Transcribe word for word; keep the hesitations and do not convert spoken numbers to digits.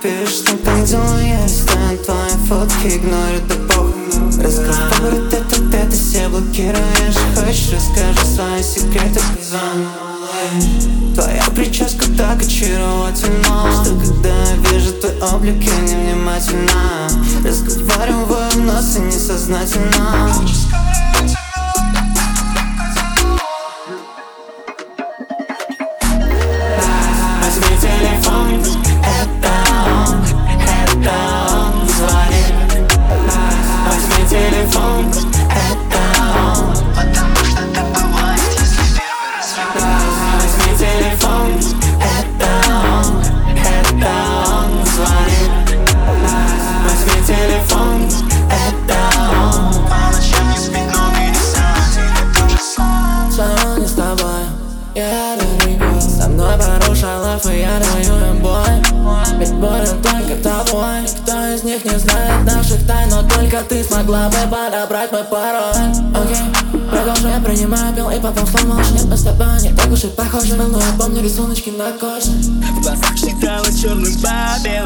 пишешь, но ты не делала, я листаю твои фотки, игнорю да похуй. Разговоры тет-а-тет, ты все блокируешь. Хочешь, расскажи свои секреты, позвони. Твоя прическа так очаровательна, что когда я вижу твой облик, я невнимательна. Разговариваю в нос и несознательно. Возьми телефон, это он, это он звонит. Возьми телефон, это он, потому что так бывает, если первый раз видишь. Возьми телефон, это он, это он звонит. Возьми телефон, это он. По ночам не спит, но видит один и тот же сон. Что не с тобой, я далеко. Со мной порушила, и я даю им бой. Ведь болен только тобой. Никто из них не знает наших тайн, но только ты смогла бы подобрать мой пароль. Окей, продолжу, я принимаю пил, и потом сломал. Нет, мы с тобой не так уж и похожи, но я помню рисуночки на коже. В глазах читала черным по белому.